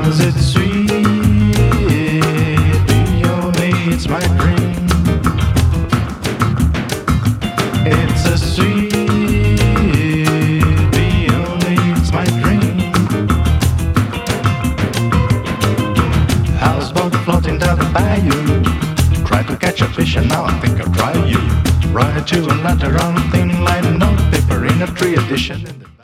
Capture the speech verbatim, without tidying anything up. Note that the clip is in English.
How's it sweet? Peony, it's my dream. It's a sweet peony, it's my dream. Houseboat floating down the bayou. Try to catch a fish and now I think I'll try you. Write you a letter on thin line notepaper in a tree edition.